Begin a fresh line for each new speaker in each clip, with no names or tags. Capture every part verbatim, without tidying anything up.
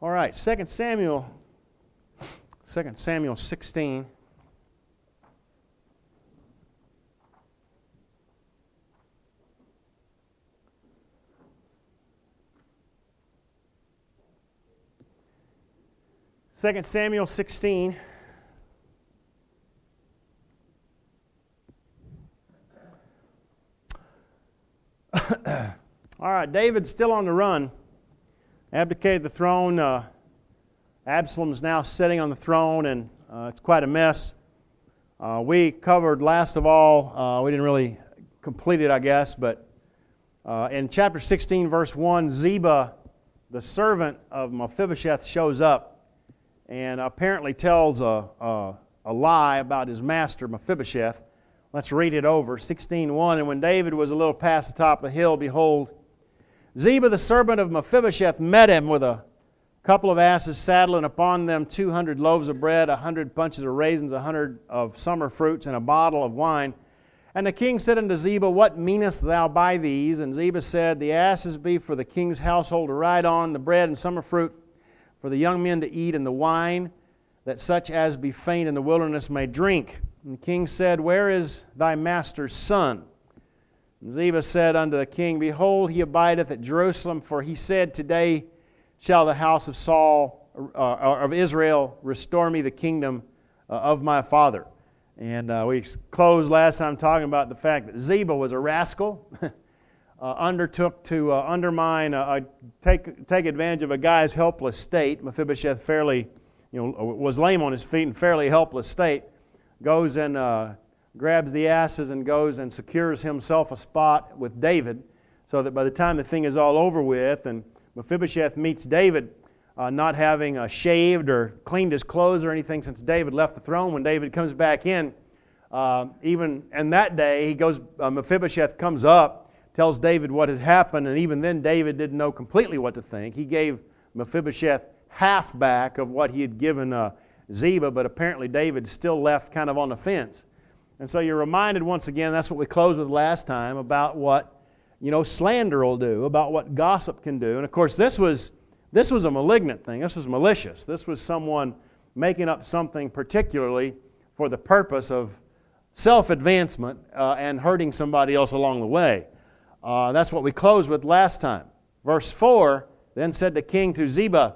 All right, Second Samuel, Second Samuel sixteen. Second Samuel sixteen. All right, David's still on the run. Abdicated the throne. Uh, Absalom's now sitting on the throne, and uh, it's quite a mess. Uh, we covered, last of all, uh, we didn't really complete it, I guess, but uh, in chapter sixteen, verse one, Ziba, the servant of Mephibosheth, shows up and apparently tells a, a, a lie about his master, Mephibosheth. Let's read it over. sixteen one, and when David was a little past the top of the hill, behold, Ziba, the servant of Mephibosheth, met him with a couple of asses saddled, and upon them two hundred loaves of bread, a hundred bunches of raisins, a hundred of summer fruits, and a bottle of wine. And the king said unto Ziba, What meanest thou by these? And Ziba said, The asses be for the king's household to ride on, the bread and summer fruit for the young men to eat, and the wine, that such as be faint in the wilderness may drink. And the king said, Where is thy master's son? And Ziba said unto the king, Behold, he abideth at Jerusalem, for he said, Today shall the house of Saul, uh, of Israel, restore me the kingdom uh, of my father. And uh, we closed last time talking about the fact that Ziba was a rascal, uh, undertook to uh, undermine, uh, uh, take take advantage of a guy's helpless state. Mephibosheth fairly, you know, was lame on his feet and fairly helpless state. Goes and uh, grabs the asses and goes and secures himself a spot with David, so that by the time the thing is all over with, and Mephibosheth meets David, uh, not having uh, shaved or cleaned his clothes or anything since David left the throne. When David comes back in, uh, even and that day he goes. Uh, Mephibosheth comes up, tells David what had happened, and even then David didn't know completely what to think. He gave Mephibosheth half back of what he had given uh, Ziba, but apparently David still left kind of on the fence. And so you're reminded once again, that's what we closed with last time, about what, you know, slander will do, about what gossip can do. And of course this was this was a malignant thing. This was malicious. This was someone making up something particularly for the purpose of self-advancement uh, and hurting somebody else along the way. Uh, that's what we closed with last time. Verse four, Then said the king to Ziba,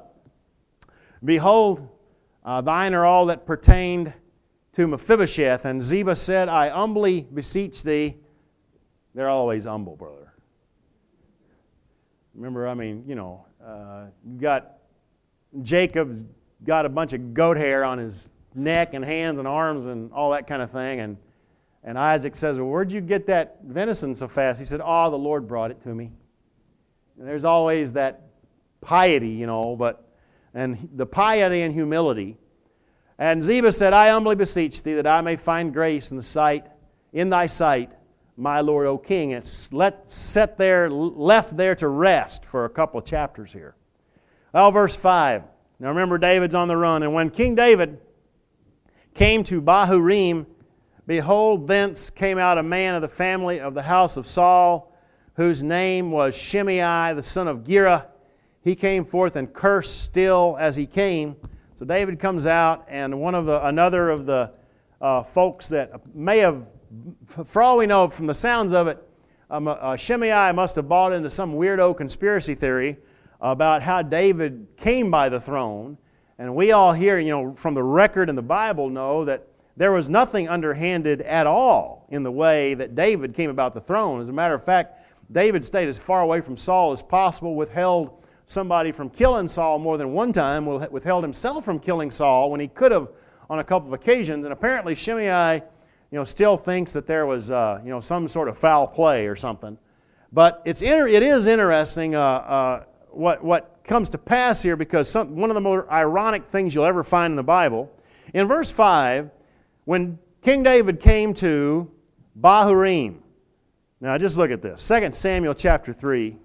Behold, uh, thine are all that pertained to Mephibosheth. And Ziba said, I humbly beseech thee. They're always humble, brother. Remember, I mean, you know, uh, you got Jacob's got a bunch of goat hair on his neck and hands and arms and all that kind of thing. And, and Isaac says, well, where'd you get that venison so fast? He said, oh, the Lord brought it to me. And there's always that piety, you know, but and the piety and humility. And Ziba said, I humbly beseech thee that I may find grace in the sight, in thy sight, my Lord, O King. It's let set there, left there to rest for a couple of chapters here. Well, verse five. Now remember, David's on the run. And when King David came to Bahurim, behold, thence came out a man of the family of the house of Saul, whose name was Shimei, the son of Gera. He came forth and cursed still as he came. So David comes out, and one of the another of the uh, folks that may have, for all we know from the sounds of it, um, uh, Shimei must have bought into some weirdo conspiracy theory about how David came by the throne. And we all here, you know, from the record in the Bible know that there was nothing underhanded at all in the way that David came about the throne. As a matter of fact, David stayed as far away from Saul as possible, withheld somebody from killing Saul more than one time, withheld himself from killing Saul when he could have on a couple of occasions. And apparently Shimei, you know, still thinks that there was, uh, you know, some sort of foul play or something. But it's inter- it is interesting uh, uh, what what comes to pass here, because some, one of the more ironic things you'll ever find in the Bible, in verse five, when King David came to Bahurim. Now just look at this. Second Samuel chapter three.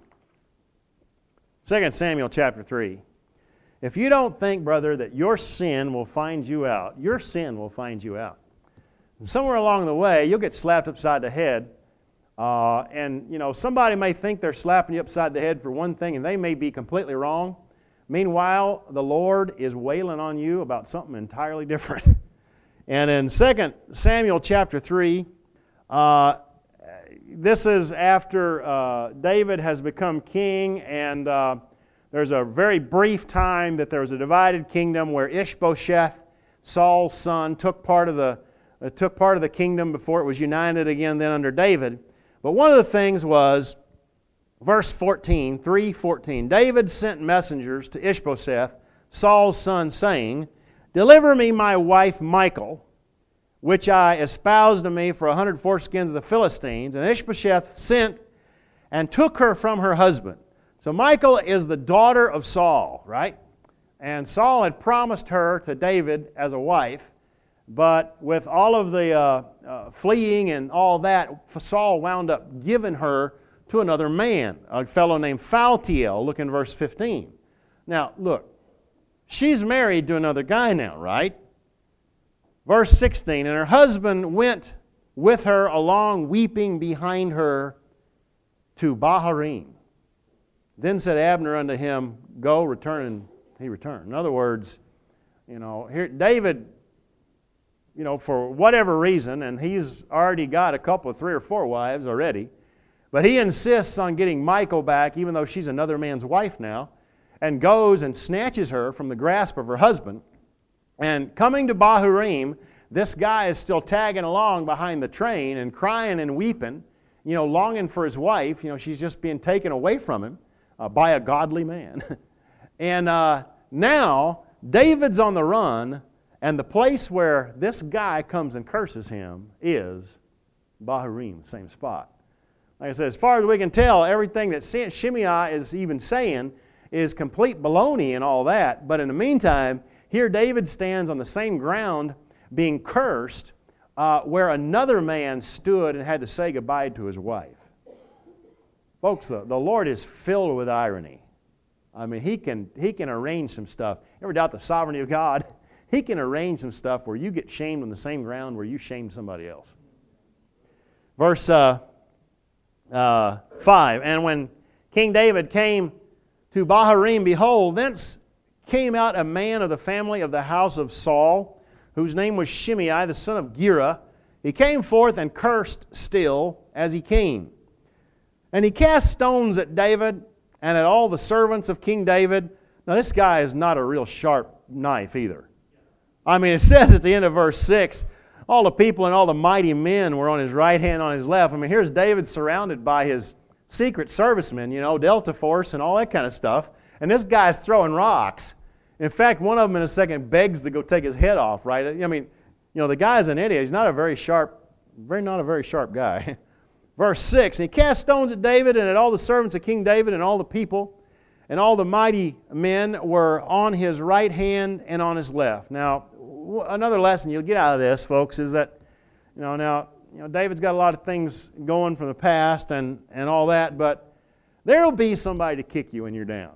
Second Samuel chapter three. If you don't think, brother, that your sin will find you out, your sin will find you out. And somewhere along the way, you'll get slapped upside the head. Uh, and, you know, somebody may think they're slapping you upside the head for one thing, and they may be completely wrong. Meanwhile, the Lord is wailing on you about something entirely different. And in Second Samuel chapter three, uh, this is after uh, David has become king, and uh, there's a very brief time that there was a divided kingdom where Ishbosheth, Saul's son, took part of the uh, took part of the kingdom before it was united again then under David. But one of the things was, verse fourteen, three fourteen, David sent messengers to Ishbosheth, Saul's son, saying, "Deliver me my wife Michal, which I espoused to me for a hundred foreskins of the Philistines." And Ishbosheth sent and took her from her husband. So Michal is the daughter of Saul, right? And Saul had promised her to David as a wife, but with all of the uh, uh, fleeing and all that, Saul wound up giving her to another man, a fellow named Phaltiel. Look in verse fifteen. Now, look, she's married to another guy now, right? Verse sixteen, and her husband went with her along, weeping behind her to Bahurim. Then said Abner unto him, "Go, return," and he returned. In other words, you know, here David, you know, for whatever reason, and he's already got a couple of three or four wives already, but he insists on getting Michal back, even though she's another man's wife now, and goes and snatches her from the grasp of her husband. And coming to Bahurim, this guy is still tagging along behind the train and crying and weeping, you know, longing for his wife. You know, she's just being taken away from him uh, by a godly man. and uh, now, David's on the run, and the place where this guy comes and curses him is Bahurim, the same spot. Like I said, as far as we can tell, everything that Shimei is even saying is complete baloney and all that. But in the meantime, here David stands on the same ground being cursed uh, where another man stood and had to say goodbye to his wife. Folks, the, the Lord is filled with irony. I mean, He can, he can arrange some stuff. Ever doubt the sovereignty of God? He can arrange some stuff where you get shamed on the same ground where you shamed somebody else. Verse uh, uh, five, and when King David came to Bahurim, behold, thence came out a man of the family of the house of Saul, whose name was Shimei, the son of Gera. He came forth and cursed still as he came. And he cast stones at David and at all the servants of King David. Now this guy is not a real sharp knife either. I mean, it says at the end of verse six, all the people and all the mighty men were on his right hand, on his left. I mean, here's David surrounded by his secret servicemen, you know, Delta Force and all that kind of stuff. And this guy's throwing rocks. In fact, one of them in a second begs to go take his head off, right? I mean, you know, the guy's an idiot. He's not a very sharp, very not a very sharp guy. Verse six, and he cast stones at David and at all the servants of King David and all the people, and all the mighty men were on his right hand and on his left. Now, another lesson you'll get out of this, folks, is that, you know, now, you know, David's got a lot of things going from the past and, and all that, but there will be somebody to kick you when you're down.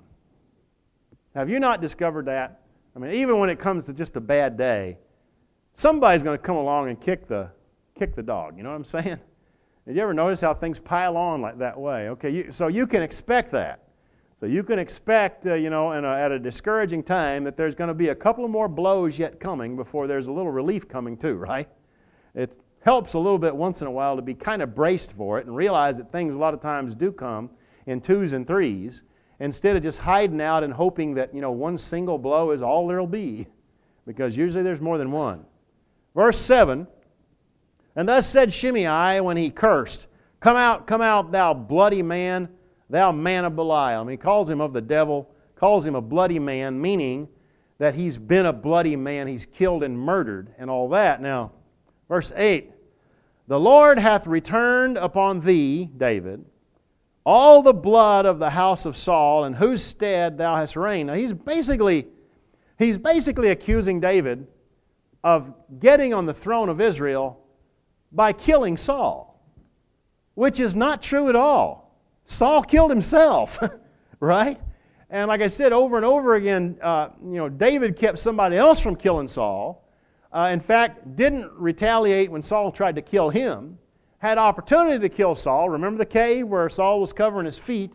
Have you not discovered that? I mean, even when it comes to just a bad day, somebody's going to come along and kick the kick the dog. You know what I'm saying? Did you ever notice how things pile on like that way? Okay, you, so you can expect that. So you can expect, uh, you know, in a, at a discouraging time that there's going to be a couple of more blows yet coming before there's a little relief coming too, right? It helps a little bit once in a while to be kind of braced for it and realize that things a lot of times do come in twos and threes, instead of just hiding out and hoping that, you know, one single blow is all there'll be, because usually there's more than one. Verse seven, and thus said Shimei when he cursed, Come out, come out, thou bloody man, thou man of Belial. I mean, he calls him of the devil, calls him a bloody man, meaning that he's been a bloody man, he's killed and murdered and all that. Now, verse eight, The Lord hath returned upon thee, David, all the blood of the house of Saul, in whose stead thou hast reigned. Now, he's basically, he's basically accusing David of getting on the throne of Israel by killing Saul, which is not true at all. Saul killed himself, right? And like I said, over and over again, uh, you know, David kept somebody else from killing Saul. Uh, in fact, didn't retaliate when Saul tried to kill him. Had opportunity to kill Saul. Remember the cave where Saul was covering his feet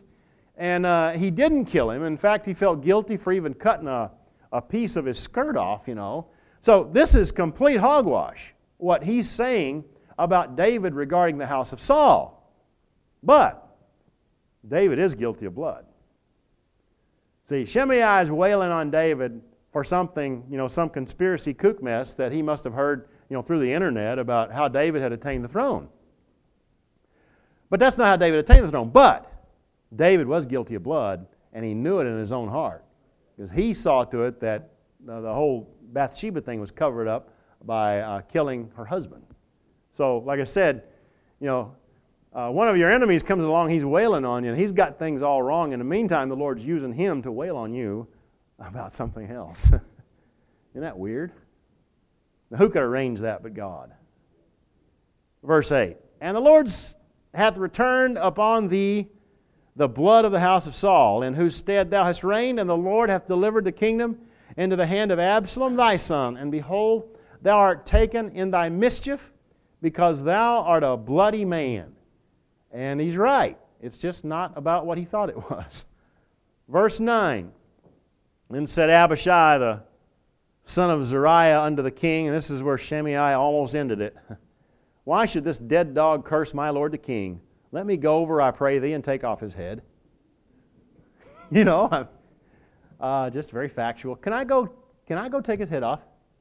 And uh, he didn't kill him. In fact, he felt guilty for even cutting a, a piece of his skirt off, you know. So this is complete hogwash, what he's saying about David regarding the house of Saul. But David is guilty of blood. See, Shimei is wailing on David for something, you know, some conspiracy kook mess that he must have heard, you know, through the internet about how David had attained the throne. But that's not how David attained the throne. But David was guilty of blood, and he knew it in his own heart. Because he saw to it that uh, the whole Bathsheba thing was covered up by uh, killing her husband. So, like I said, you know, uh, one of your enemies comes along, he's wailing on you, and he's got things all wrong. In the meantime, the Lord's using him to wail on you about something else. Isn't that weird? Now, who could arrange that but God? Verse eight, and the Lord hath returned upon thee the blood of the house of Saul, in whose stead thou hast reigned, and the Lord hath delivered the kingdom into the hand of Absalom thy son. And behold, thou art taken in thy mischief, because thou art a bloody man. And he's right. It's just not about what he thought it was. Verse nine, then said Abishai, the son of Zeruiah, unto the king, and this is where Shimei almost ended it. Why should this dead dog curse my lord the king? Let me go over, I pray thee, and take off his head. You know, uh, just very factual. Can I go? Can I go take his head off?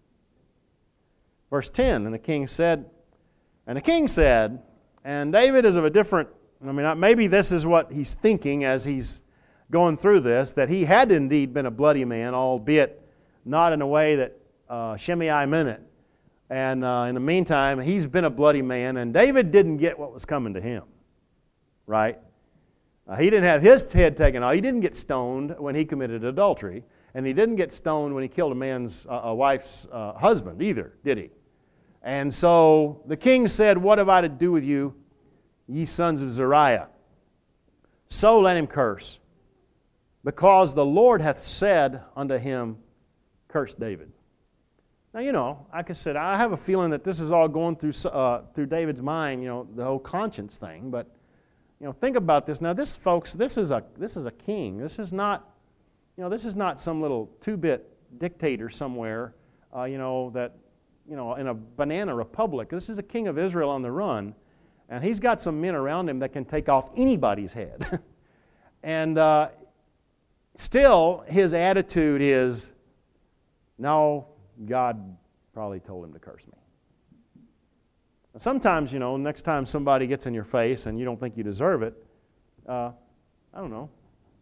Verse ten, and the king said, and the king said, and David is of a different, I mean, maybe this is what he's thinking as he's going through this, that he had indeed been a bloody man, albeit not in a way that uh, Shimei meant it. And uh, in the meantime, he's been a bloody man, and David didn't get what was coming to him. Right? Uh, he didn't have his head taken off. He didn't get stoned when he committed adultery, and he didn't get stoned when he killed a man's, uh, a wife's uh, husband either, did he? And so the king said, what have I to do with you, ye sons of Zeruiah? So let him curse, because the Lord hath said unto him, curse David. Now, you know, like I said, I have a feeling that this is all going through uh, through David's mind, you know, the whole conscience thing, but you know, think about this. Now, this, folks, this is a this is a king. This is not, you know, this is not some little two-bit dictator somewhere, uh, you know, that, you know, in a banana republic. This is a king of Israel on the run, and he's got some men around him that can take off anybody's head. And uh, still, his attitude is, no, God probably told him to curse me. Sometimes, you know, next time somebody gets in your face and you don't think you deserve it, uh, I don't know.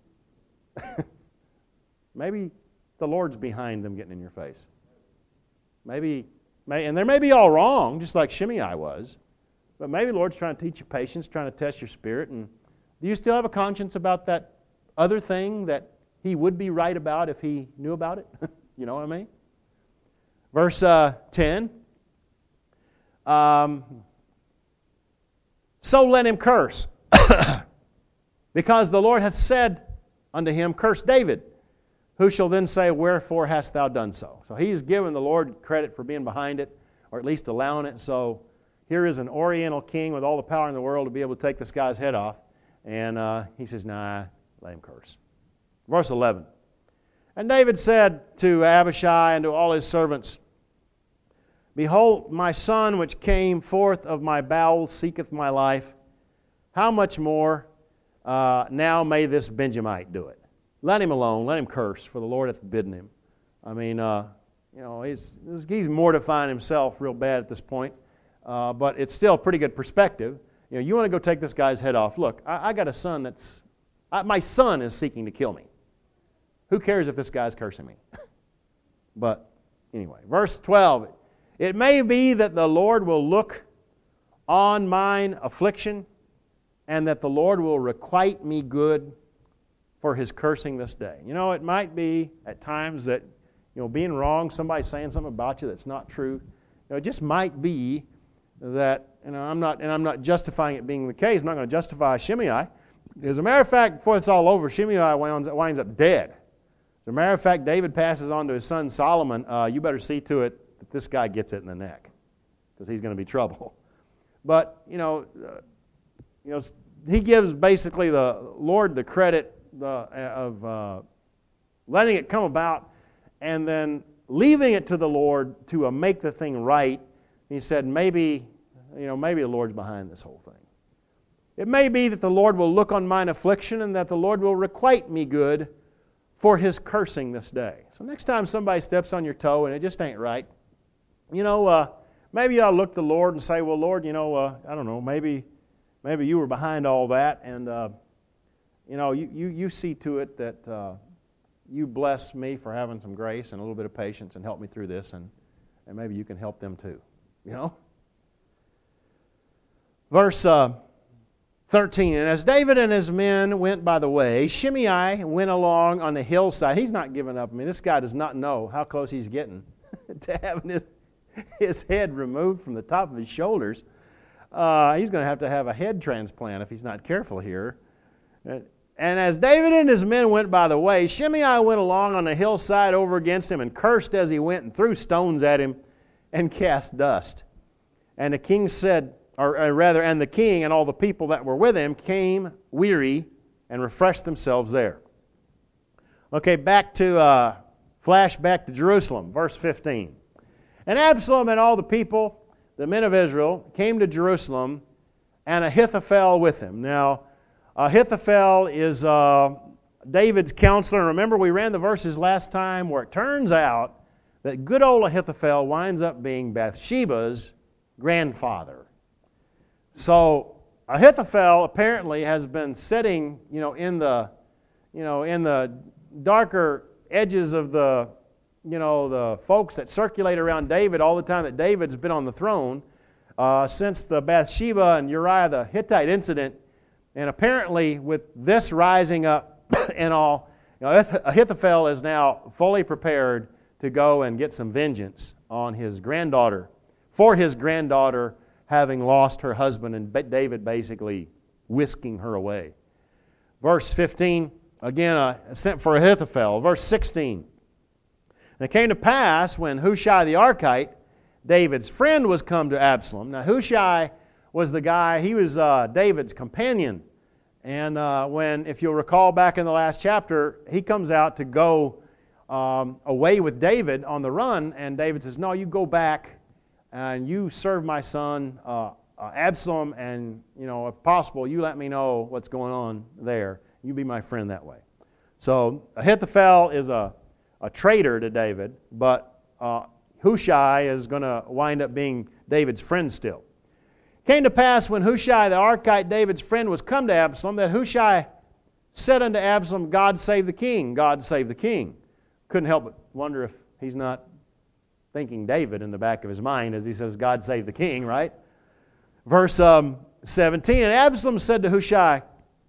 Maybe the Lord's behind them getting in your face. Maybe, may, and they may be all wrong, just like Shimei was, but maybe the Lord's trying to teach you patience, trying to test your spirit. And do you still have a conscience about that other thing that he would be right about if he knew about it? You know what I mean? Verse uh, ten. Um, so let him curse, because the Lord hath said unto him, curse David. Who shall then say, wherefore hast thou done so? So he's given the Lord credit for being behind it, or at least allowing it. So here is an oriental king with all the power in the world to be able to take this guy's head off. And uh, he says, nah, let him curse. Verse eleven. And David said to Abishai and to all his servants, behold, my son which came forth of my bowels seeketh my life. How much more uh, now may this Benjamite do it? Let him alone. Let him curse, for the Lord hath bidden him. I mean, uh, you know, he's, he's mortifying himself real bad at this point, uh, but it's still a pretty good perspective. You know, you want to go take this guy's head off. Look, I, I got a son that's, I, my son is seeking to kill me. Who cares if this guy's cursing me? But anyway, verse twelve. It may be that the Lord will look on mine affliction, and that the Lord will requite me good for his cursing this day. You know, it might be at times that, you know, being wrong, somebody saying something about you that's not true. You know, it just might be that, you know, I'm not, and I'm not justifying it being the case. I'm not going to justify Shimei. As a matter of fact, before it's all over, Shimei winds, winds up dead. As a matter of fact, David passes on to his son Solomon, uh, you better see to it that this guy gets it in the neck, because he's going to be trouble. But, you know, uh, you know, he gives basically the Lord the credit the, of uh, letting it come about and then leaving it to the Lord to uh, make the thing right. He said, maybe, you know, maybe the Lord's behind this whole thing. It may be that the Lord will look on mine affliction and that the Lord will requite me good for His cursing this day. So next time somebody steps on your toe and it just ain't right, you know, uh, maybe you ought to look to the Lord and say, well, Lord, you know, uh, I don't know, maybe maybe you were behind all that, and, uh, you know, you, you, you see to it that uh, you bless me for having some grace and a little bit of patience and help me through this, and, and maybe you can help them too, you know? Verse uh, thirteen, and as David and his men went by the way, Shimei went along on the hillside. He's not giving up. I mean, this guy does not know how close he's getting to having his, his head removed from the top of his shoulders. Uh, he's going to have to have a head transplant if he's not careful here. And as David and his men went by the way, Shimei went along on the hillside over against him and cursed as he went and threw stones at him and cast dust. And the king said, or rather, and the king and all the people that were with him came weary and refreshed themselves there. Okay, back to, uh, flash back to Jerusalem, verse fifteen. And Absalom and all the people, the men of Israel, came to Jerusalem, and Ahithophel with him. Now, Ahithophel is uh, David's counselor. And remember, we ran the verses last time where it turns out that good old Ahithophel winds up being Bathsheba's grandfather. So Ahithophel apparently has been sitting, you know, in the, you know, in the darker edges of the, you know, the folks that circulate around David all the time that David's been on the throne uh, since the Bathsheba and Uriah the Hittite incident. And apparently with this rising up and all, you know, Ahithophel is now fully prepared to go and get some vengeance on his granddaughter, for his granddaughter having lost her husband, and David basically whisking her away. Verse fifteen, again, uh, sent for Ahithophel. Verse sixteen, and it came to pass when Hushai the Archite, David's friend, was come to Absalom. Now Hushai was the guy, he was uh, David's companion. And uh, when, if you'll recall back in the last chapter, he comes out to go um, away with David on the run, and David says, no, you go back and you serve my son uh, uh, Absalom, and, you know, if possible, you let me know what's going on there. You be my friend that way. So Ahithophel is a, a traitor to David, but uh, Hushai is going to wind up being David's friend still. Came to pass when Hushai the Archite, David's friend, was come to Absalom, that Hushai said unto Absalom, God save the king, God save the king. Couldn't help but wonder if he's not thinking David in the back of his mind as he says, God save the king, right? Verse um, seventeen, and Absalom said to Hushai,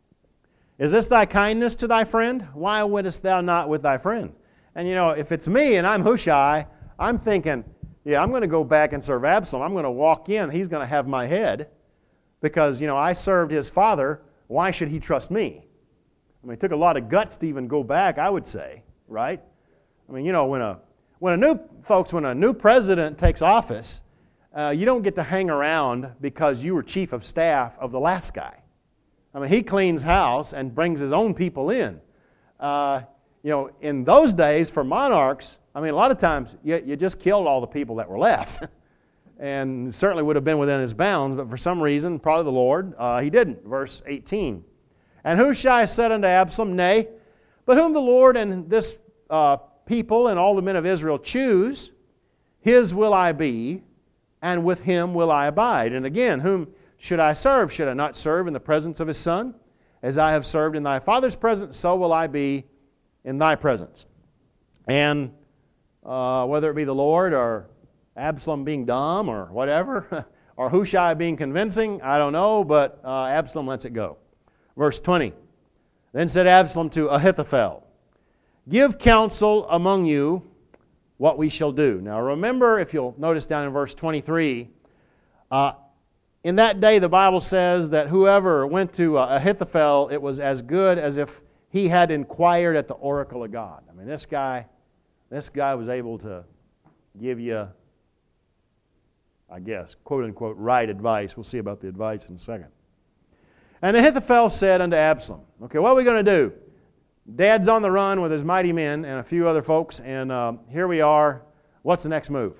is this thy kindness to thy friend? Why wentest thou not with thy friend? And you know, if it's me and I'm Hushai, I'm thinking, yeah, I'm going to go back and serve Absalom. I'm going to walk in. He's going to have my head because, you know, I served his father. Why should he trust me? I mean, it took a lot of guts to even go back, I would say, right? I mean, you know, when a when a new folks, when a new president takes office, uh, you don't get to hang around because you were chief of staff of the last guy. I mean, he cleans house and brings his own people in. Uh, you know, in those days, for monarchs, I mean, a lot of times you, you just killed all the people that were left. And certainly would have been within his bounds, but for some reason, probably the Lord, uh, he didn't. Verse eighteen. And Hushai said unto Absalom, nay, but whom the Lord and this uh, people and all the men of Israel choose, his will I be, and with him will I abide. And again, whom should I serve? Should I not serve in the presence of his son? As I have served in thy father's presence, so will I be in thy presence. And uh, whether it be the Lord or Absalom being dumb or whatever, or Hushai being convincing, I don't know, but uh, Absalom lets it go. Verse twenty, then said Absalom to Ahithophel, give counsel among you what we shall do. Now remember, if you'll notice down in verse twenty-three, uh, in that day the Bible says that whoever went to uh, Ahithophel, it was as good as if he had inquired at the oracle of God. I mean, this guy, this guy was able to give you, I guess, quote unquote, right advice. We'll see about the advice in a second. And Ahithophel said unto Absalom, okay, what are we going to do? Dad's on the run with his mighty men and a few other folks, and uh, here we are. What's the next move?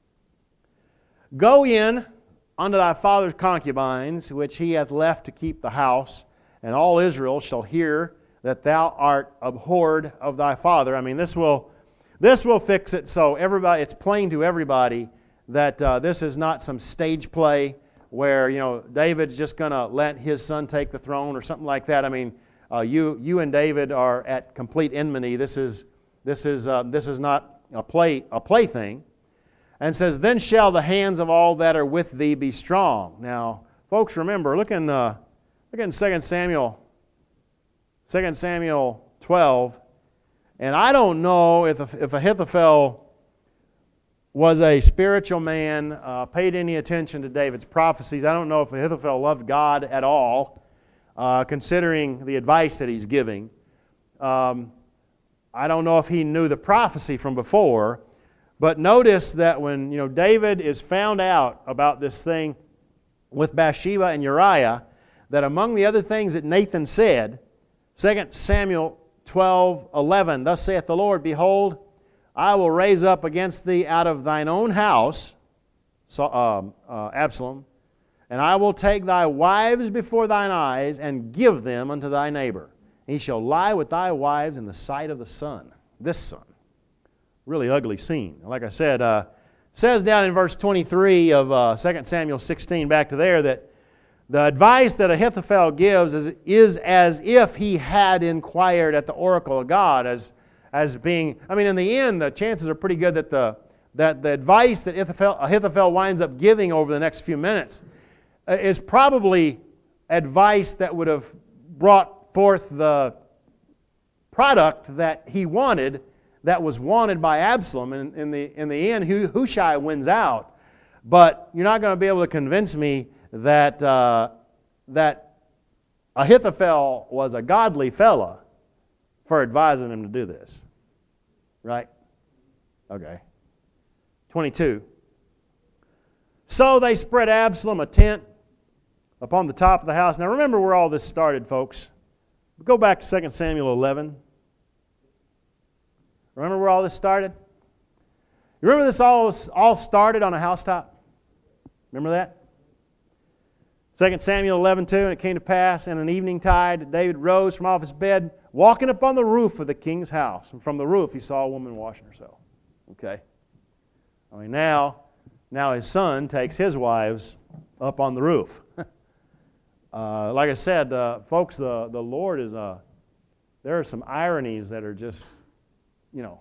Go in unto thy father's concubines, which he hath left to keep the house, and all Israel shall hear that thou art abhorred of thy father. I mean, this will this will fix it so everybody, it's plain to everybody that uh, this is not some stage play where, you know, David's just going to let his son take the throne or something like that. I mean, uh, you you and David are at complete enmity. This is this is uh, this is not a play a plaything. And says, then shall the hands of all that are with thee be strong. Now, folks, remember, look in uh, look in Second Samuel, Second Samuel twelve, and I don't know if if Ahithophel was a spiritual man, uh, paid any attention to David's prophecies. I don't know if Ahithophel loved God at all, uh, considering the advice that he's giving. Um, I don't know if he knew the prophecy from before. But notice that when, you know, David is found out about this thing with Bathsheba and Uriah, that among the other things that Nathan said, Second Samuel twelve eleven, thus saith the Lord, behold, I will raise up against thee out of thine own house, so, um, uh, Absalom, and I will take thy wives before thine eyes and give them unto thy neighbor. He shall lie with thy wives in the sight of the sun, this sun. Really ugly scene. Like I said, uh, says down in verse twenty-three of uh, Second Samuel sixteen, back to there, that the advice that Ahithophel gives is, is as if he had inquired at the oracle of God, as as being, I mean, in the end, the chances are pretty good that the that the advice that Ahithophel, Ahithophel winds up giving over the next few minutes is probably advice that would have brought forth the product that he wanted, that was wanted by Absalom. And in the, in the end, Hushai wins out. But you're not going to be able to convince me that, uh, that Ahithophel was a godly fella for advising him to do this. Right? Okay. twenty-two. So they spread Absalom a tent upon the top of the house. Now remember where all this started, folks. Go back to Second Samuel eleven. Remember where all this started? You remember this all, all started on a housetop? Remember that? Second Samuel eleven two, and it came to pass in an evening tide that David rose from off his bed, walking upon the roof of the king's house. And from the roof he saw a woman washing herself. Okay. I mean, now, now his son takes his wives up on the roof. uh, like I said, uh, folks, the, the Lord is, uh, there are some ironies that are just, you know,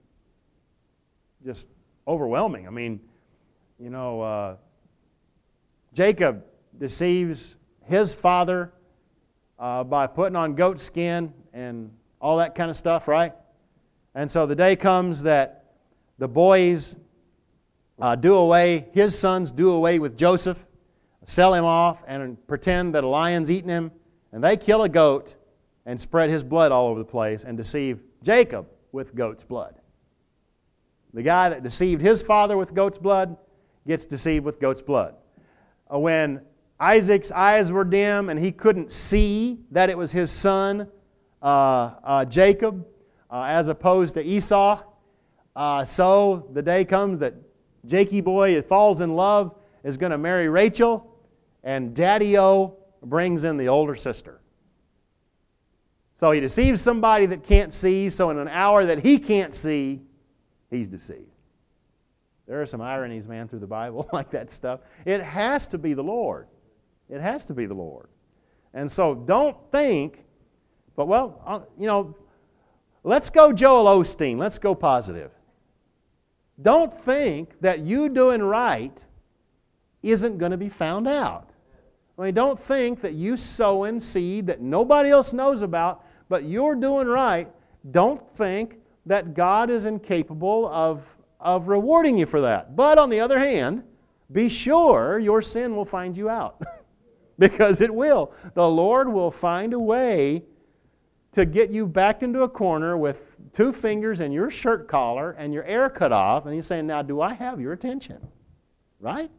just overwhelming. I mean, you know, uh, Jacob deceives his father uh, by putting on goat skin and all that kind of stuff, right? And so the day comes that the boys uh, do away, his sons do away with Joseph, sell him off and pretend that a lion's eaten him, and they kill a goat and spread his blood all over the place and deceive Jacob with goat's blood. The guy that deceived his father with goat's blood gets deceived with goat's blood. Uh, when Isaac's eyes were dim and he couldn't see that it was his son, uh, uh, Jacob, uh, as opposed to Esau, uh, so the day comes that Jakey boy falls in love, is going to marry Rachel, and Daddy-O brings in the older sister. So he deceives somebody that can't see, so in an hour that he can't see, he's deceived. There are some ironies, man, through the Bible, like that stuff. It has to be the Lord. It has to be the Lord. And so don't think, but well, uh, you know, let's go Joel Osteen. Let's go positive. Don't think that you doing right isn't going to be found out. I mean, don't think that you sowing seed that nobody else knows about, but you're doing right. Don't think that God is incapable of, of rewarding you for that. But on the other hand, be sure your sin will find you out. Because it will. The Lord will find a way to get you backed into a corner with two fingers in your shirt collar and your hair cut off, and He's saying, now do I have your attention? Right?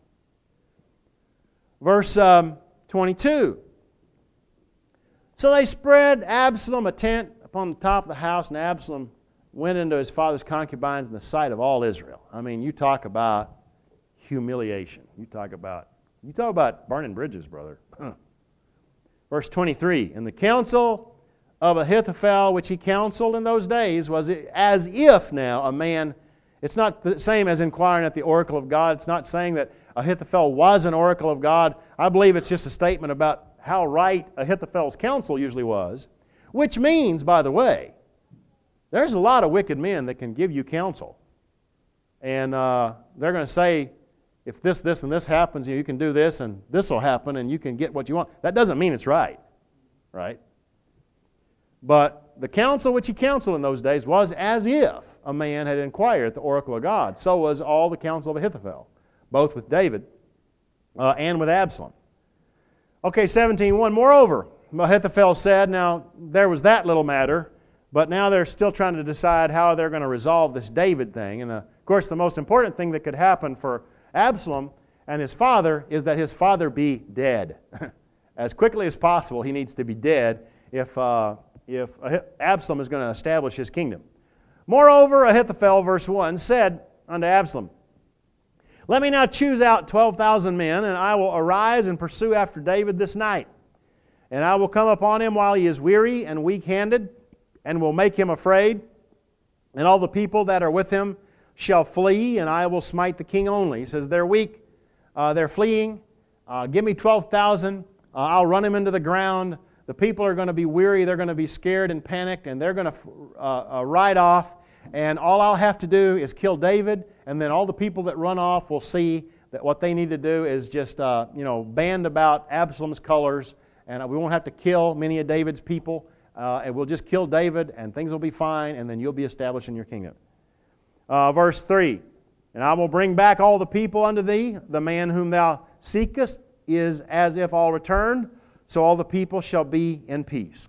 Verse um, twenty-two. So they spread Absalom a tent upon the top of the house, and Absalom went into his father's concubines in the sight of all Israel. I mean, you talk about humiliation. You talk about, you talk about burning bridges, brother. Verse twenty-three, and the counsel of Ahithophel, which he counseled in those days, was as if now a man, it's not the same as inquiring at the oracle of God. It's not saying that Ahithophel was an oracle of God. I believe it's just a statement about how right Ahithophel's counsel usually was, which means, by the way, there's a lot of wicked men that can give you counsel. And uh, they're going to say, if this, this, and this happens, you can do this, and this will happen, and you can get what you want. That doesn't mean it's right, right? But the counsel which he counseled in those days was as if a man had inquired at the oracle of God. So was all the counsel of Ahithophel, both with David uh, and with Absalom. Okay, seventeen one. Moreover, Ahithophel said, now there was that little matter, but now they're still trying to decide how they're going to resolve this David thing. And uh, of course, the most important thing that could happen for Absalom and his father is that his father be dead. As quickly as possible, he needs to be dead if, uh, if Absalom is going to establish his kingdom. Moreover, Ahithophel, verse one, said unto Absalom, let me now choose out twelve thousand men, and I will arise and pursue after David this night. And I will come upon him while he is weary and weak-handed, and will make him afraid. And all the people that are with him shall flee, and I will smite the king only. He says, they're weak, uh, they're fleeing. Uh, give me twelve thousand. Uh, I'll run him into the ground. The people are going to be weary. They're going to be scared and panicked, and they're going to uh, uh, ride off. And all I'll have to do is kill David, and then all the people that run off will see that what they need to do is just, uh, you know, band about Absalom's colors, and we won't have to kill many of David's people, uh, and we'll just kill David, and things will be fine, and then you'll be established in your kingdom. Uh, verse three, and I will bring back all the people unto thee. The man whom thou seekest is as if all returned, so all the people shall be in peace.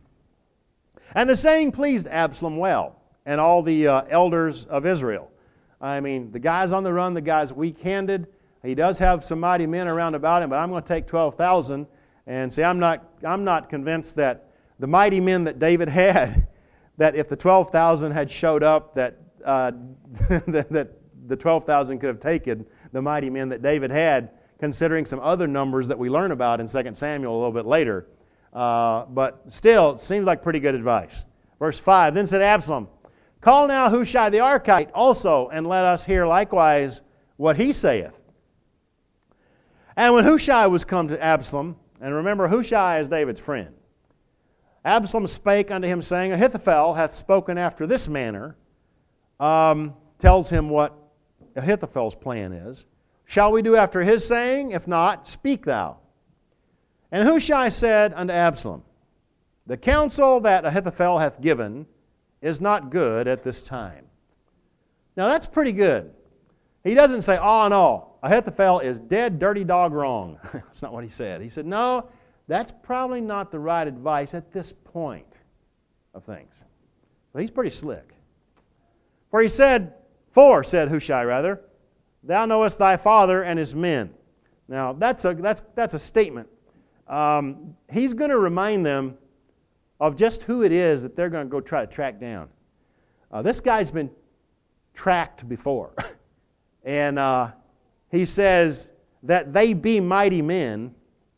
And the saying pleased Absalom well, and all the uh, elders of Israel. I mean, the guy's on the run, the guy's weak-handed. He does have some mighty men around about him, but I'm going to take twelve thousand. And see, I'm not, I'm not convinced that the mighty men that David had, that if the twelve thousand had showed up, that, uh, that, that the twelve thousand could have taken the mighty men that David had, considering some other numbers that we learn about in Second Samuel a little bit later. Uh, but still, it seems like pretty good advice. Verse five, then said Absalom, call now Hushai the Archite also, and let us hear likewise what he saith. And when Hushai was come to Absalom, and remember, Hushai is David's friend, Absalom spake unto him, saying, Ahithophel hath spoken after this manner, um, tells him what Ahithophel's plan is. Shall we do after his saying? If not, speak thou. And Hushai said unto Absalom, the counsel that Ahithophel hath given is not good at this time. Now that's pretty good. He doesn't say, all in all, Ahithophel is dead, dirty dog wrong. That's not what he said. He said, no, that's probably not the right advice at this point of things. But he's pretty slick. For he said, for, said Hushai rather, thou knowest thy father and his men. Now that's a, that's, that's a statement. Um, he's going to remind them of just who it is that they're going to go try to track down. Uh, this guy's been tracked before. and uh, he says that they be mighty men,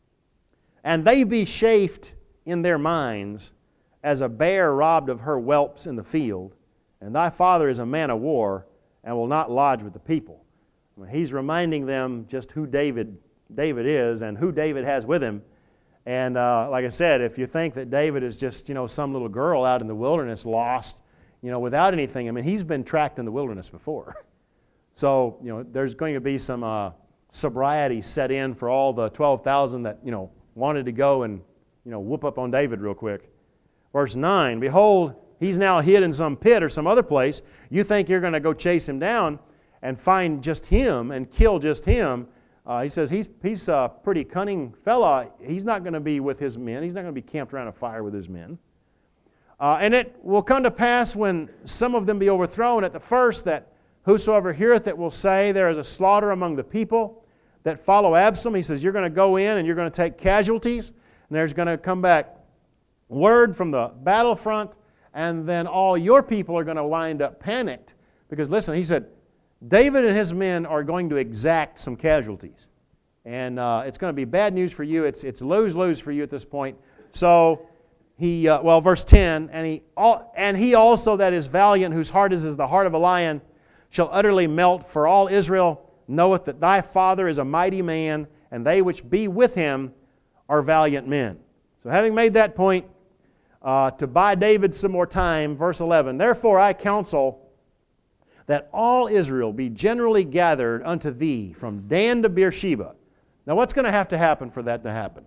and they be chafed in their minds as a bear robbed of her whelps in the field, and thy father is a man of war, and will not lodge with the people. I mean, he's reminding them just who David, David is and who David has with him. And uh, like I said, if you think that David is just, you know, some little girl out in the wilderness lost, you know, without anything, I mean, he's been tracked in the wilderness before. So, you know, there's going to be some uh, sobriety set in for all the twelve thousand that, you know, wanted to go and, you know, whoop up on David real quick. Verse nine, behold, he's now hid in some pit or some other place. You think you're going to go chase him down and find just him and kill just him. Uh, he says he's, he's a pretty cunning fella. He's not going to be with his men. He's not going to be camped around a fire with his men. Uh, and it will come to pass when some of them be overthrown at the first, that whosoever heareth it will say, there is a slaughter among the people that follow Absalom. He says, you're going to go in and you're going to take casualties. And there's going to come back word from the battlefront, and then all your people are going to wind up panicked. Because listen, he said, David and his men are going to exact some casualties. And uh, it's going to be bad news for you. It's it's lose-lose for you at this point. So he, uh, well, verse ten, and he, all, and he also that is valiant, whose heart is as the heart of a lion, shall utterly melt, for all Israel knoweth that thy father is a mighty man, and they which be with him are valiant men. So having made that point, uh, to buy David some more time, verse eleven, therefore I counsel that all Israel be generally gathered unto thee from Dan to Beersheba. Now what's going to have to happen for that to happen?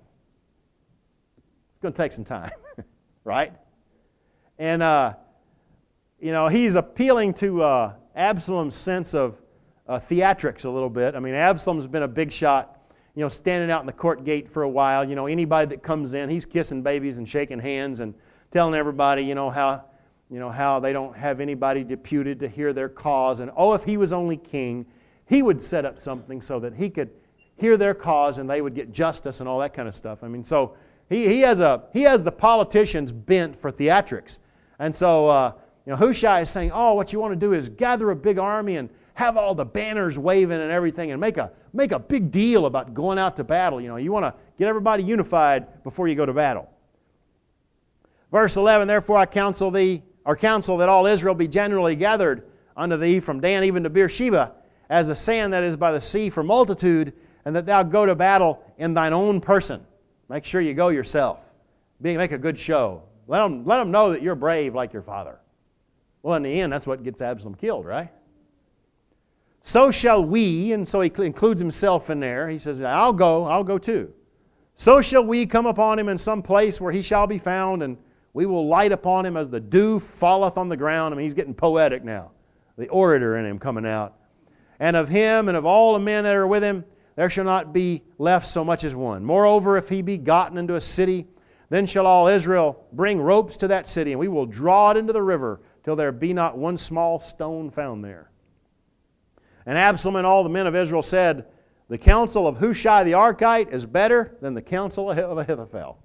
It's going to take some time, right? And, uh, you know, he's appealing to uh, Absalom's sense of uh, theatrics a little bit. I mean, Absalom's been a big shot, you know, standing out in the court gate for a while. You know, anybody that comes in, he's kissing babies and shaking hands and telling everybody, you know, how, you know, how they don't have anybody deputed to hear their cause. And, oh, if he was only king, he would set up something so that he could hear their cause and they would get justice and all that kind of stuff. I mean, so he, he has a he has the politicians bent for theatrics. And so, uh, you know, Hushai is saying, oh, what you want to do is gather a big army and have all the banners waving and everything and make a make a big deal about going out to battle. You know, you want to get everybody unified before you go to battle. Verse eleven, therefore I counsel thee, or counsel that all Israel be generally gathered unto thee from Dan even to Beersheba, as the sand that is by the sea for multitude, and that thou go to battle in thine own person. Make sure you go yourself. Be, make a good show. Let them, let them know that you're brave like your father. Well, in the end, that's what gets Absalom killed, right? So shall we, and so he includes himself in there. He says, I'll go, I'll go too. So shall we come upon him in some place where he shall be found, and we will light upon him as the dew falleth on the ground. I mean, he's getting poetic now. The orator in him coming out. And of him and of all the men that are with him, there shall not be left so much as one. Moreover, if he be gotten into a city, then shall all Israel bring ropes to that city, and we will draw it into the river till there be not one small stone found there. And Absalom and all the men of Israel said, the counsel of Hushai the Archite is better than the counsel of Ahithophel.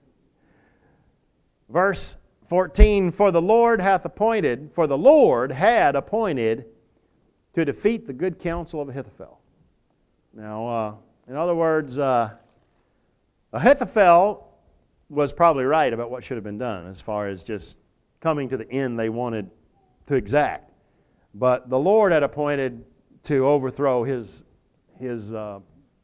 Verse fourteen, for the Lord hath appointed, for the Lord had appointed to defeat the good counsel of Ahithophel. Now, uh, in other words, uh, Ahithophel was probably right about what should have been done as far as just coming to the end they wanted to exact. But the Lord had appointed to overthrow his his uh,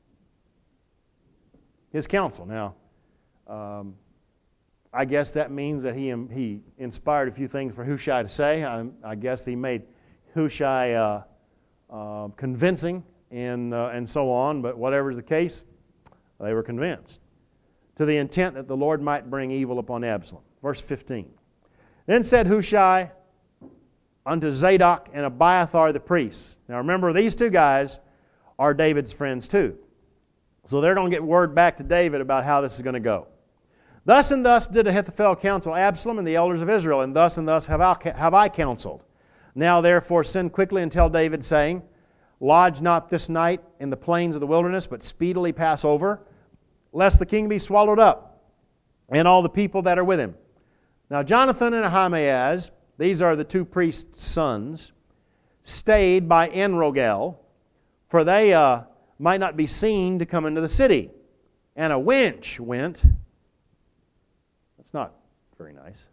his counsel. Now, um, I guess that means that he he inspired a few things for Hushai to say. I, I guess he made Hushai uh, uh, convincing and uh, and so on. But whatever is the case, they were convinced, to the intent that the Lord might bring evil upon Absalom. Verse fifteen. Then said Hushai unto Zadok and Abiathar the priests. Now remember, these two guys are David's friends too. So they're going to get word back to David about how this is going to go. Thus and thus did Ahithophel counsel Absalom and the elders of Israel, and thus and thus have I, have I counseled. Now therefore send quickly and tell David, saying, lodge not this night in the plains of the wilderness, but speedily pass over, lest the king be swallowed up, and all the people that are with him. Now Jonathan and Ahimaaz, these are the two priests' sons, stayed by Enrogel, for they uh, might not be seen to come into the city. And a wench went. That's not very nice.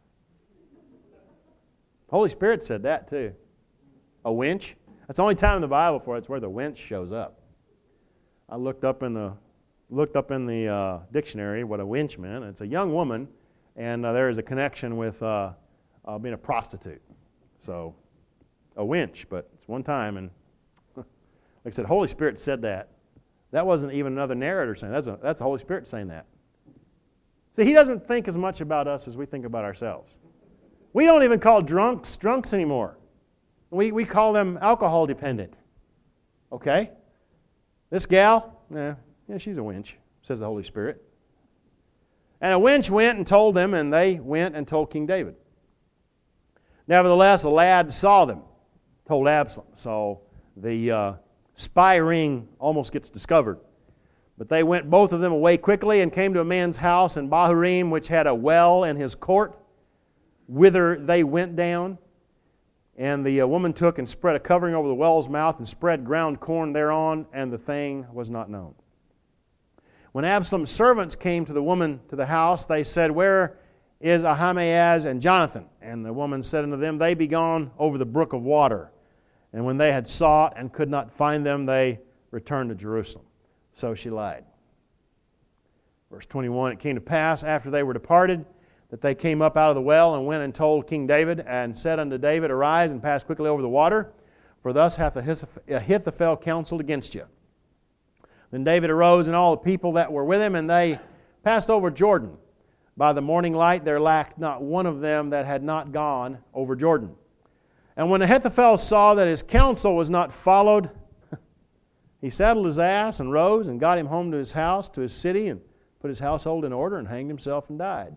Holy Spirit said that too. A wench. That's the only time in the Bible for it's where the wench shows up. I looked up in the looked up in the uh, dictionary what a wench meant. It's a young woman, and uh, there is a connection with uh, uh, being a prostitute. So, a wench, but it's one time, and like I said, Holy Spirit said that. That wasn't even another narrator saying that. That's, a, that's the Holy Spirit saying that. See, He doesn't think as much about us as we think about ourselves. We don't even call drunks drunks anymore. We, we call them alcohol dependent. Okay? This gal, yeah, yeah, she's a wench, says the Holy Spirit. And a wench went and told them, and they went and told King David. Nevertheless, a lad saw them, told Absalom. So the uh, spy ring almost gets discovered. But they went both of them away quickly and came to a man's house in Bahurim, which had a well in his court. whither they went down. And the uh, woman took and spread a covering over the well's mouth and spread ground corn thereon, and the thing was not known. When Absalom's servants came to the woman to the house, they said, Where is Ahimaaz and Jonathan? And the woman said unto them, They be gone over the brook of water. And when they had sought and could not find them, they returned to Jerusalem. So she lied. Verse twenty-one, It came to pass, after they were departed, that they came up out of the well and went and told King David, and said unto David, Arise and pass quickly over the water, for thus hath Ahithophel counseled against you. Then David arose and all the people that were with him, and they passed over Jordan. By the morning light there lacked not one of them that had not gone over Jordan. And when Ahithophel saw that his counsel was not followed, he saddled his ass and rose and got him home to his house, to his city, and put his household in order and hanged himself and died.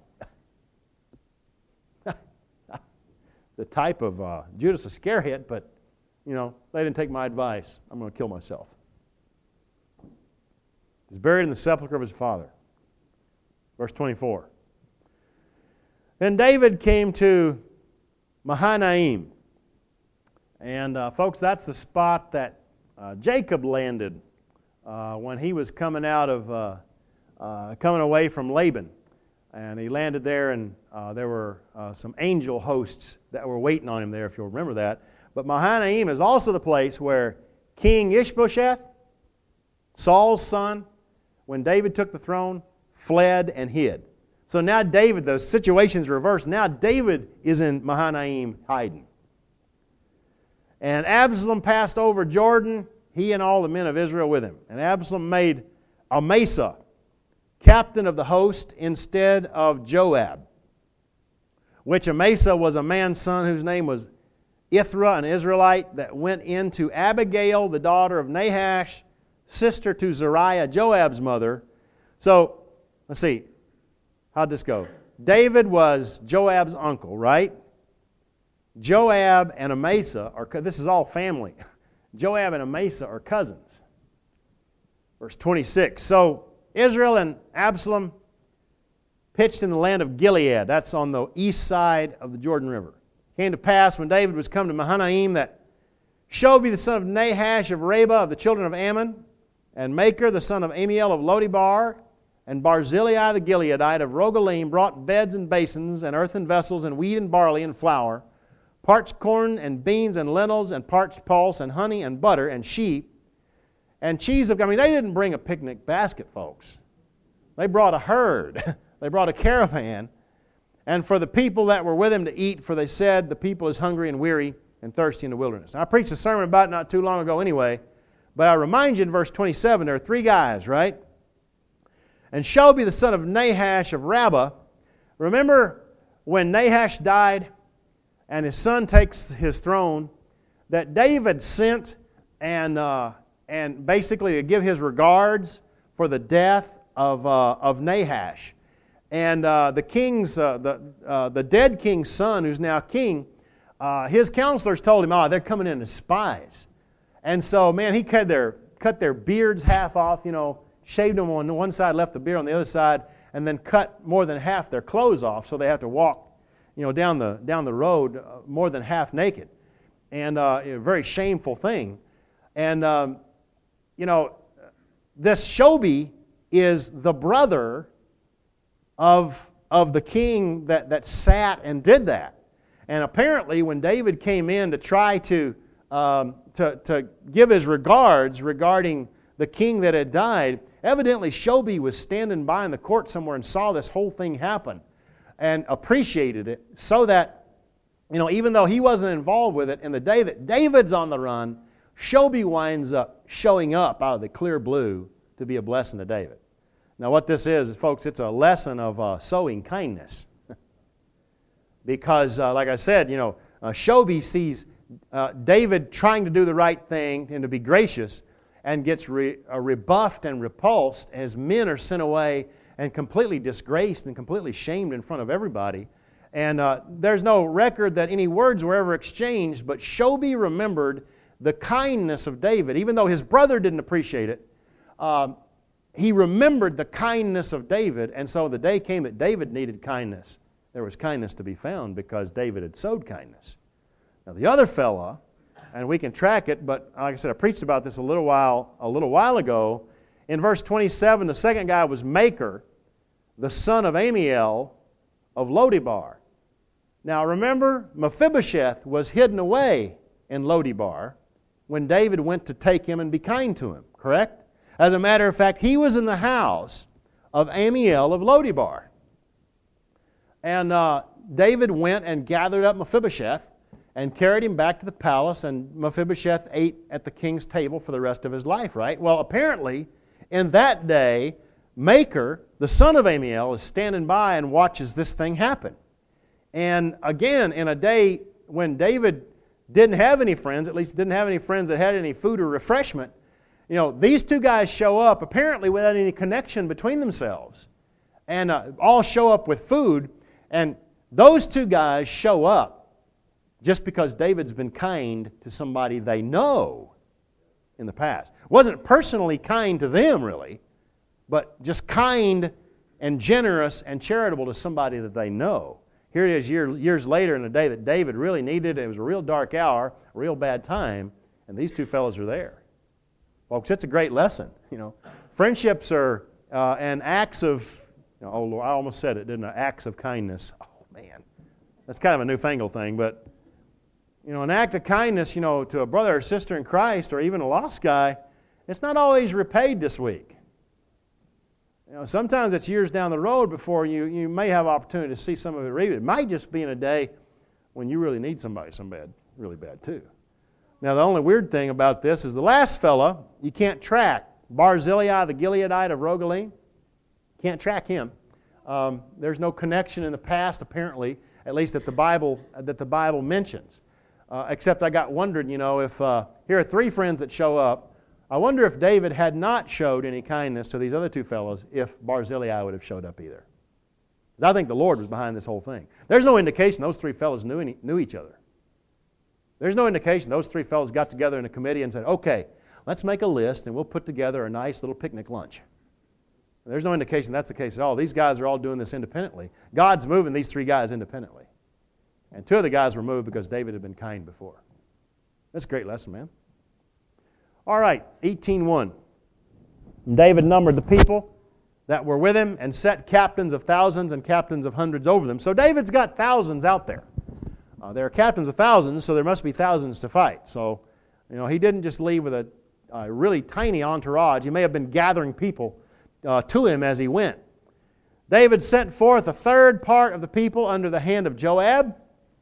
The type of uh, Judas Iscariot, but, you know, they didn't take my advice. I'm going to kill myself. He's buried in the sepulchre of his father. Verse twenty-four. Then David came to Mahanaim. And, uh, folks, that's the spot that uh, Jacob landed uh, when he was coming out of, uh, uh, coming away from Laban. And he landed there, and uh, there were uh, some angel hosts that were waiting on him there, if you'll remember that. But Mahanaim is also the place where King Ishbosheth, Saul's son, when David took the throne, fled and hid. So now David, the situation's reversed. Now David is in Mahanaim hiding. And Absalom passed over Jordan, he and all the men of Israel with him. And Absalom made Amasa captain of the host instead of Joab, which Amasa was a man's son whose name was Ithra, an Israelite, that went in to Abigail, the daughter of Nahash, sister to Zeruiah, Joab's mother. So, let's see. How'd this go? David was Joab's uncle, right? Joab and Amasa are, this is all family. Joab and Amasa are cousins. Verse twenty-six. So, Israel and Absalom pitched in the land of Gilead. That's on the east side of the Jordan River. It came to pass when David was come to Mahanaim that Shobi the son of Nahash of Reba of the children of Ammon, and Maker the son of Amiel of Lodibar, and Barzillai the Gileadite of Rogelim brought beds and basins and earthen vessels and wheat and barley and flour, parched corn and beans and lentils and parched pulse and honey and butter and sheep, and cheese of, I mean, they didn't bring a picnic basket, folks. They brought a herd. They brought a caravan. And for the people that were with him to eat, for they said, the people is hungry and weary and thirsty in the wilderness. Now, I preached a sermon about it not too long ago anyway, but I remind you in verse twenty-seven, there are three guys, right? And Shobi, the son of Nahash of Rabbah, remember when Nahash died and his son takes his throne, that David sent and... Uh, and basically to give his regards for the death of, uh, of Nahash. And uh, the king's, uh, the, uh, the dead king's son, who's now king, uh, his counselors told him, oh, they're coming in as spies. And so, man, he cut their, cut their beards half off, you know, shaved them on one side, left the beard on the other side, and then cut more than half their clothes off, so they have to walk, you know, down the, down the road uh, more than half naked. And uh, a very shameful thing. And... Um, You know, this Shobi is the brother of, of the king that, that sat and did that. And apparently when David came in to try to, um, to, to give his regards regarding the king that had died, evidently Shobi was standing by in the court somewhere and saw this whole thing happen and appreciated it, so that, you know, even though he wasn't involved with it, in the day that David's on the run, Shobi winds up showing up out of the clear blue to be a blessing to David. Now what this is, folks, it's a lesson of uh, sowing kindness. Because, uh, like I said, you know, uh, Shobi sees uh, David trying to do the right thing and to be gracious, and gets re- uh, rebuffed and repulsed as men are sent away and completely disgraced and completely shamed in front of everybody. And uh, there's no record that any words were ever exchanged, but Shobi remembered the kindness of David. Even though his brother didn't appreciate it, um, he remembered the kindness of David, and so the day came that David needed kindness, there was kindness to be found because David had sowed kindness. Now the other fella, and we can track it, but like I said, I preached about this a little while a little while ago. In verse twenty-seven, the second guy was Machir, the son of Amiel of Lodebar. Now remember, Mephibosheth was hidden away in Lodebar when David went to take him and be kind to him, correct? As a matter of fact, he was in the house of Amiel of Lodebar. And uh, David went and gathered up Mephibosheth and carried him back to the palace, and Mephibosheth ate at the king's table for the rest of his life, right? Well, apparently, in that day, Machir, the son of Amiel, is standing by and watches this thing happen. And again, in a day when David didn't have any friends, at least didn't have any friends that had any food or refreshment, you know, these two guys show up apparently without any connection between themselves, and uh, all show up with food, and those two guys show up just because David's been kind to somebody they know in the past. Wasn't personally kind to them, really, but just kind and generous and charitable to somebody that they know. Here it is year, years later in a day that David really needed. It was a real dark hour, a real bad time, and these two fellows are there. Folks, it's a great lesson. You know, friendships are uh, and acts of, you know, oh Lord, I almost said it, didn't I? Acts of kindness. Oh man, that's kind of a newfangled thing, but you know, an act of kindness, you know, to a brother or sister in Christ, or even a lost guy, it's not always repaid this week. You know, sometimes it's years down the road before you, you may have opportunity to see some of it read. It might just be in a day when you really need somebody so bad, really bad too. Now, the only weird thing about this is the last fella, you can't track. Barzillai, the Gileadite of Rogelim, can't track him. Um, there's no connection in the past, apparently, at least that the Bible that the Bible mentions. Uh, except I got wondering, you know, if uh, here are three friends that show up. I wonder if David had not showed any kindness to these other two fellows, if Barzillai would have showed up either. Because I think the Lord was behind this whole thing. There's no indication those three fellows knew any, knew each other. There's no indication those three fellows got together in a committee and said, okay, let's make a list and we'll put together a nice little picnic lunch. There's no indication that's the case at all. These guys are all doing this independently. God's moving these three guys independently. And two of the guys were moved because David had been kind before. That's a great lesson, man. All right, eighteen one. David numbered the people that were with him and set captains of thousands and captains of hundreds over them. So David's got thousands out there. Uh, there are captains of thousands, so there must be thousands to fight. So, you know, he didn't just leave with a, a really tiny entourage. He may have been gathering people uh, to him as he went. David sent forth a third part of the people under the hand of Joab,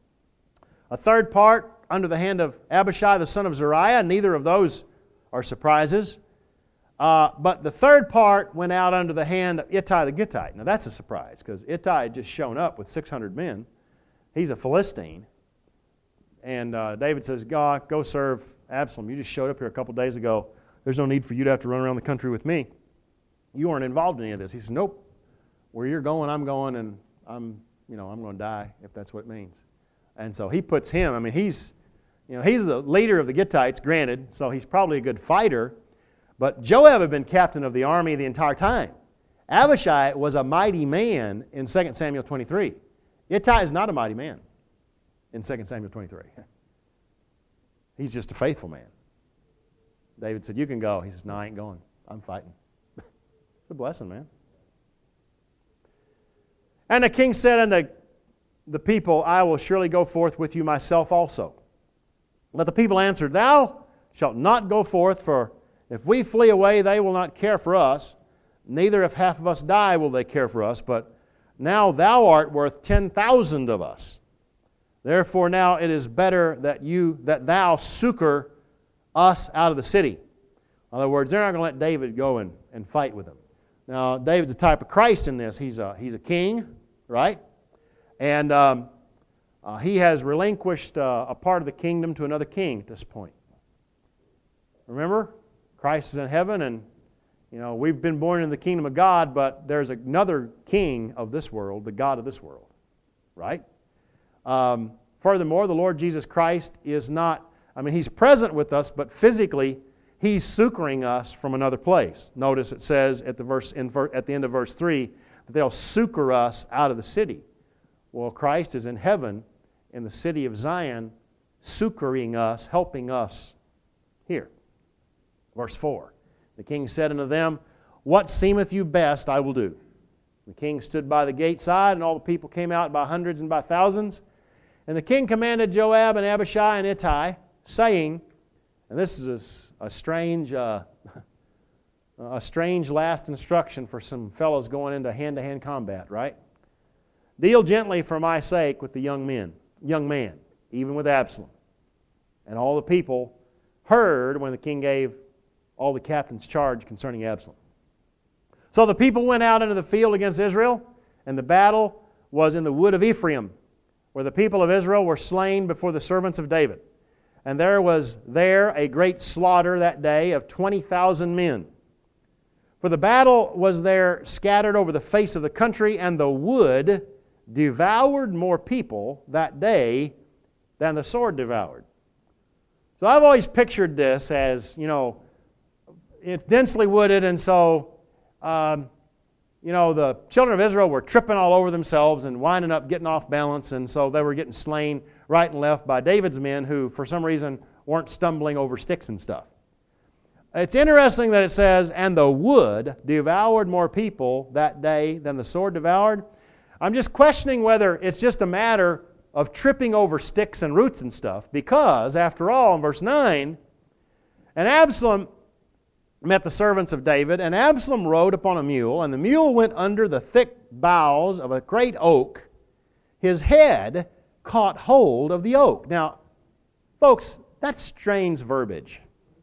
a third part under the hand of Abishai the son of Zeruiah. Neither of those are surprises. Uh, but the third part went out under the hand of Ittai the Gittite. Now that's a surprise because Ittai had just shown up with six hundred men. He's a Philistine. And uh, David says, God, go serve Absalom. You just showed up here a couple days ago. There's no need for you to have to run around the country with me. You weren't involved in any of this. He says, nope. Where you're going, I'm going, and I'm, you know, I'm going to die if that's what it means. And so he puts him, I mean, he's, you know, he's the leader of the Gittites, granted, so he's probably a good fighter. But Joab had been captain of the army the entire time. Abishai was a mighty man in Second Samuel twenty-three. Ittai is not a mighty man in Second Samuel twenty-three. He's just a faithful man. David said, you can go. He says, no, I ain't going. I'm fighting. It's a blessing, man. And the king said unto the people, I will surely go forth with you myself also. But the people answered, thou shalt not go forth, for if we flee away, they will not care for us. Neither if half of us die will they care for us. But now thou art worth ten thousand of us. Therefore now it is better that you that thou succor us out of the city. In other words, they're not going to let David go and, and fight with them. Now, David's a type of Christ in this. He's a, he's a king, right? And um, uh, he has relinquished uh, a part of the kingdom to another king at this point. Remember? Christ is in heaven, and you know we've been born in the kingdom of God, but there's another king of this world, the God of this world, right? Um, furthermore, the Lord Jesus Christ is not, I mean, He's present with us, but physically He's succoring us from another place. Notice it says at the verse in, at the end of verse three that they'll succor us out of the city. Well, Christ is in heaven in the city of Zion, succoring us, helping us here. Verse four. The king said unto them, What seemeth you best, I will do. The king stood by the gate side, and all the people came out by hundreds and by thousands. And the king commanded Joab and Abishai and Ittai, saying, and this is a, a strange, uh, a strange last instruction for some fellows going into hand-to-hand combat, right? Deal gently for my sake with the young men, young man, even with Absalom. And all the people heard when the king gave all the captains charge concerning Absalom. So the people went out into the field against Israel, and the battle was in the wood of Ephraim, where the people of Israel were slain before the servants of David. And there was there a great slaughter that day of twenty thousand men. For the battle was there scattered over the face of the country, and the wood devoured more people that day than the sword devoured. So I've always pictured this as, you know, it's densely wooded, and so, um, you know, the children of Israel were tripping all over themselves and winding up, getting off balance, and so they were getting slain right and left by David's men who, for some reason, weren't stumbling over sticks and stuff. It's interesting that it says, and the wood devoured more people that day than the sword devoured. I'm just questioning whether it's just a matter of tripping over sticks and roots and stuff, because, after all, in verse nine, and Absalom met the servants of David, and Absalom rode upon a mule, and the mule went under the thick boughs of a great oak. His head caught hold of the oak. Now, folks, that's strange verbiage.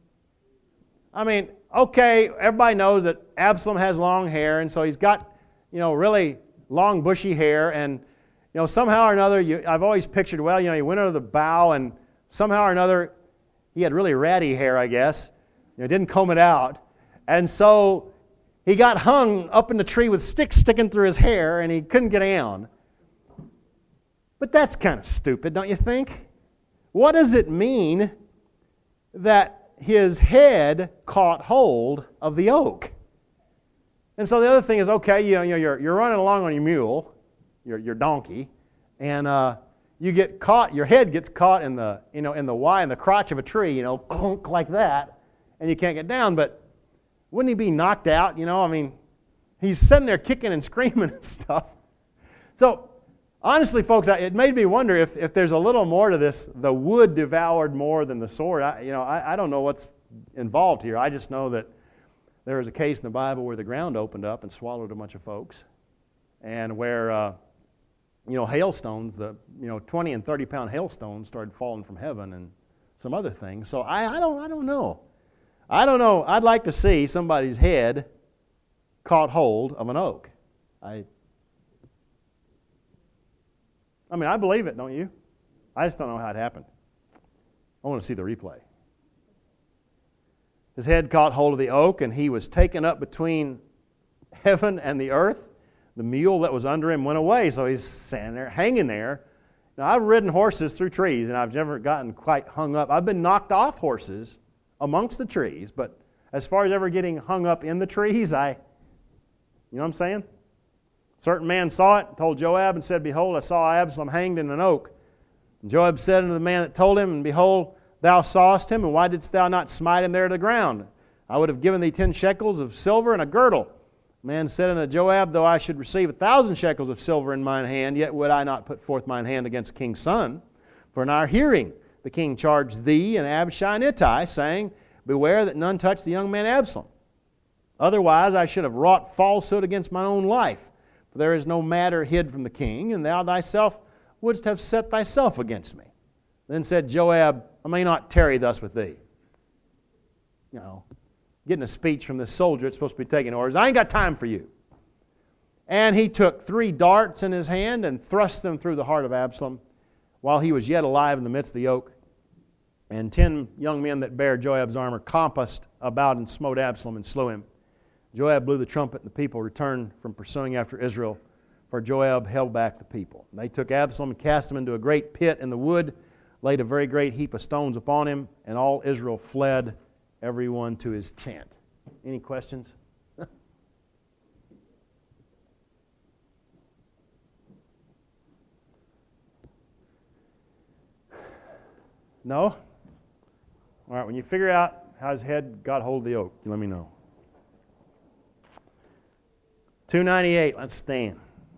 I mean, okay, everybody knows that Absalom has long hair, and so he's got, you know, really long bushy hair, and, you know, somehow or another, you, I've always pictured, well, you know, he went under the bough, and somehow or another, he had really ratty hair, I guess. You know, didn't comb it out. And so he got hung up in the tree with sticks sticking through his hair, and he couldn't get down. But that's kind of stupid, don't you think? What does it mean that his head caught hold of the oak? And so the other thing is, okay, you know, you're, you're running along on your mule, your, your donkey, and uh, you get caught, your head gets caught in the, you know, in the Y, in the crotch of a tree, you know, clunk like that, and you can't get down. But wouldn't he be knocked out? You know, I mean, he's sitting there kicking and screaming and stuff. So, honestly, folks, it made me wonder if, if there's a little more to this. The wood devoured more than the sword. I, you know, I, I don't know what's involved here. I just know that there was a case in the Bible where the ground opened up and swallowed a bunch of folks, and where uh, you know, hailstones, the you know twenty and thirty pound hailstones started falling from heaven, and some other things. So I, I don't I don't know. I don't know. I'd like to see somebody's head caught hold of an oak. I I mean, I believe it, don't you? I just don't know how it happened. I want to see the replay. His head caught hold of the oak, and he was taken up between heaven and the earth. The mule that was under him went away, so he's standing there, hanging there. Now, I've ridden horses through trees, and I've never gotten quite hung up. I've been knocked off horses amongst the trees, but as far as ever getting hung up in the trees, I, you know what I'm saying? A certain man saw it, told Joab, and said, Behold, I saw Absalom hanged in an oak. And Joab said unto the man that told him, And behold, thou sawest him, and why didst thou not smite him there to the ground? I would have given thee ten shekels of silver and a girdle. The man said unto Joab, Though I should receive a thousand shekels of silver in mine hand, yet would I not put forth mine hand against the king's son. For in our hearing the king charged thee and Abishai and Ittai, saying, Beware that none touch the young man Absalom. Otherwise I should have wrought falsehood against mine own life. For there is no matter hid from the king, and thou thyself wouldst have set thyself against me. Then said Joab, I may not tarry thus with thee. You know, getting a speech from this soldier that's supposed to be taking orders. I ain't got time for you. And he took three darts in his hand and thrust them through the heart of Absalom while he was yet alive in the midst of the oak. And ten young men that bare Joab's armor compassed about and smote Absalom and slew him. Joab blew the trumpet, and the people returned from pursuing after Israel, for Joab held back the people. And they took Absalom and cast him into a great pit in the wood, laid a very great heap of stones upon him, and all Israel fled, everyone to his tent. Any questions? No? All right, when you figure out how his head got hold of the oak, you let me know. two ninety-eight, let's stand.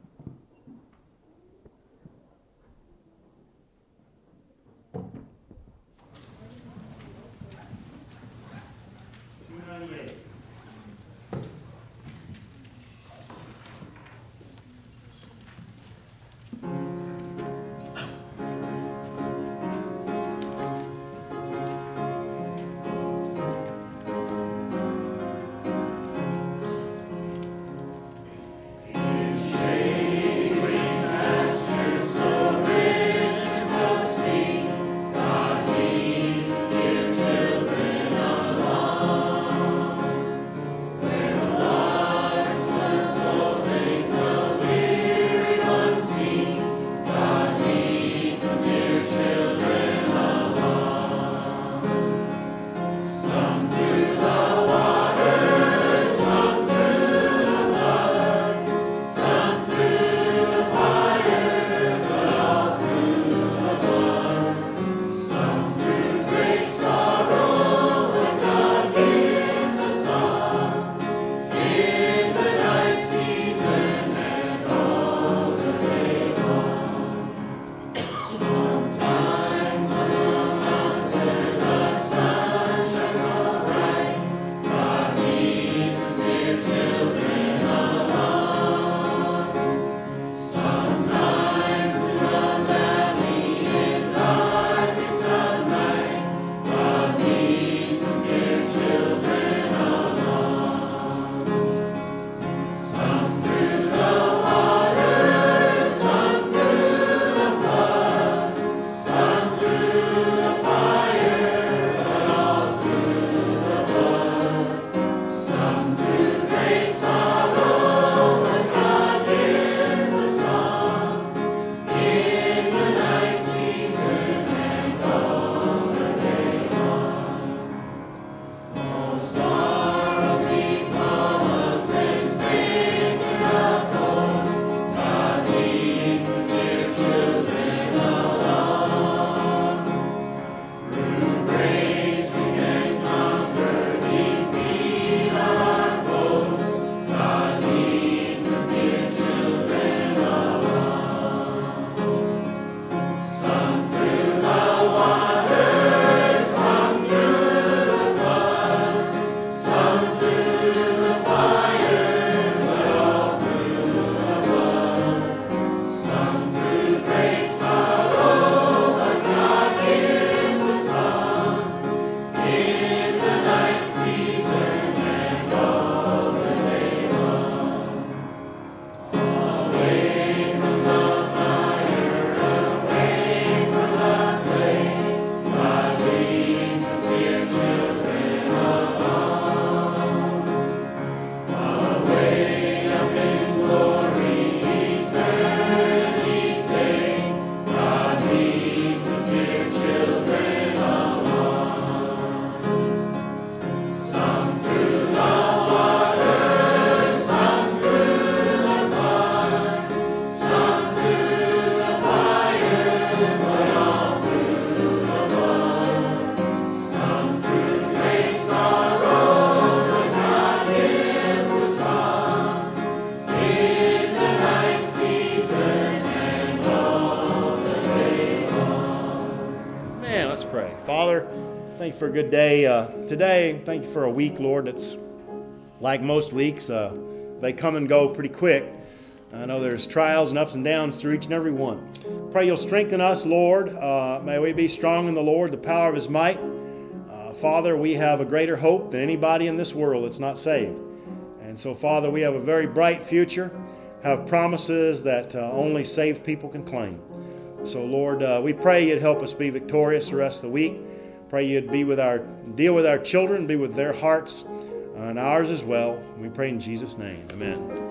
Thank you for a good day uh, today. Thank you for a week, Lord, that's like most weeks. Uh, they come and go pretty quick. I know there's trials and ups and downs through each and every one. Pray you'll strengthen us, Lord. Uh, may we be strong in the Lord, the power of His might. Uh, Father, we have a greater hope than anybody in this world that's not saved. And so, Father, we have a very bright future, have promises that uh, only saved people can claim. So, Lord, uh, we pray you'd help us be victorious the rest of the week. Pray you'd be with our, deal with our children, be with their hearts, uh, and ours as well. We pray in Jesus' name. Amen.